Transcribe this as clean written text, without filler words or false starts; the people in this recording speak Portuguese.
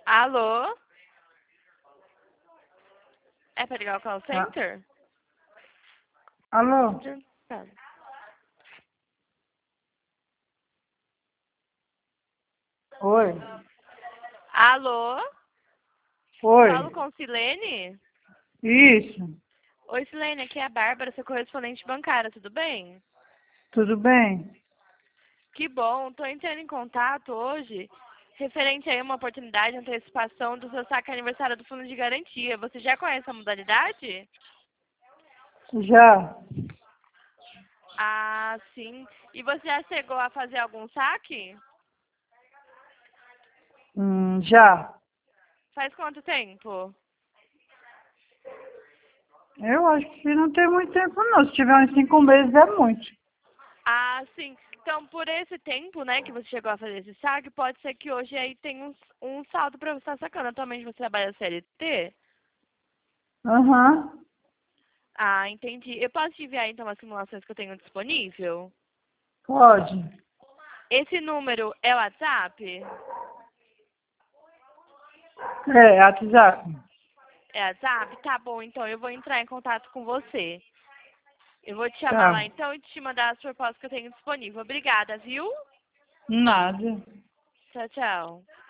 Alô? É para ligar o call Ah, center? alô? Tá. Oi? Alô? Oi? Falo com Silene? Isso? Oi, Silene, aqui é a Bárbara, sua correspondente bancária, tudo bem? Tudo bem? Que bom, tô entrando em contato hoje referente a uma oportunidade de antecipação do seu saque aniversário do Fundo de Garantia. Você já conhece a modalidade? Já? Ah, sim. E você já chegou a fazer algum saque? Já. Faz quanto tempo? Eu acho que não tem muito tempo não. Se tiver uns 5 meses é muito. Ah, sim. Então, por esse tempo, né, que você chegou a fazer esse saque, pode ser que hoje aí tenha um saldo para você estar sacando. Atualmente você trabalha CLT? Aham. Ah, entendi. Eu posso te enviar, então, as simulações que eu tenho disponível? Pode. Esse número é o WhatsApp? É, WhatsApp. É WhatsApp? Tá bom, então eu vou entrar em contato com você. Eu vou te chamar lá, Tá. então, e te mandar as propostas que eu tenho disponível. Obrigada, viu? Nada. Tchau, tchau.